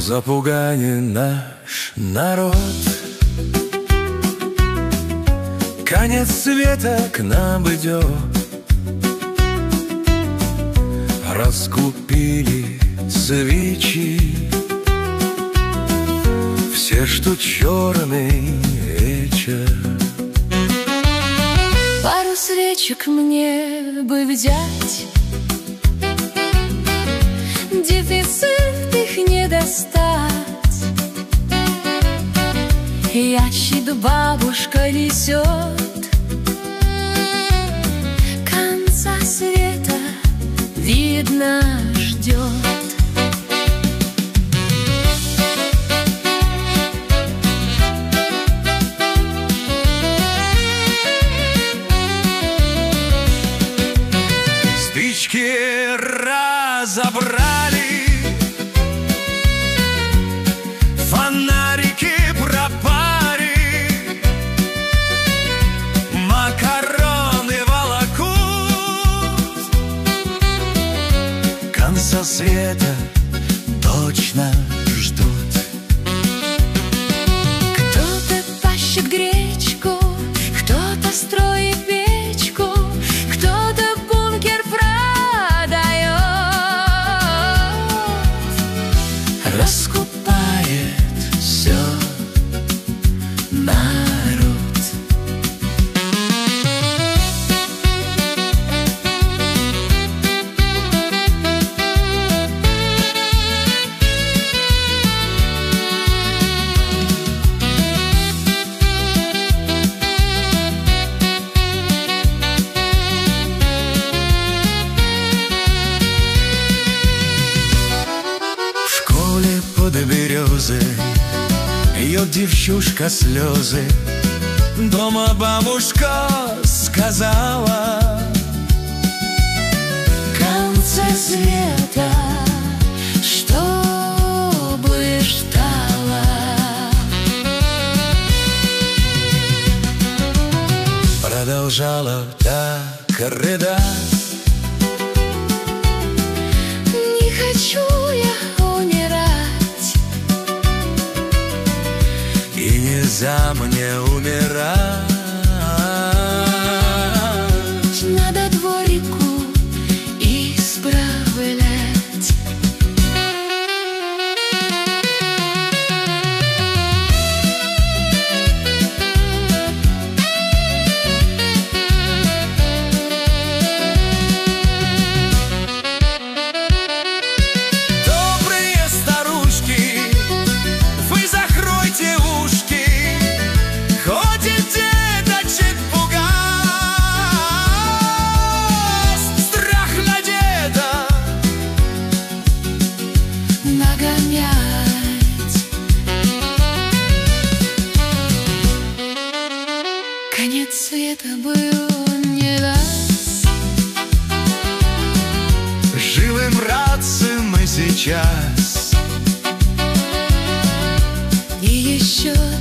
Запугани наш народ. Конец света к нам идет. Раскупили свечи все, что черный вечер. Пару свечек мне бы взять, дефицит их не достать. Ящик бабушка несет, конца света, видно, ждет. Спички разобрали, фонарики пропали, макароны волокут, конца света точно ждут. Кто-то пащет гречку, кто-то строит печку, кто-то бункер продает, раскупает все народ. Под березы льет девчушка слезы. Дома бабушка сказала: в конце света, чтобы ждала. Продолжала так рыдать: не хочу я умирать, и нельзя мне умирать. надо дворику исправлять. Добрые старушки, вы закройте ушки, ходит деточек пугать. Страх на деда Нагонять. Конец света был не раз. живым радцем мы сейчас. И еще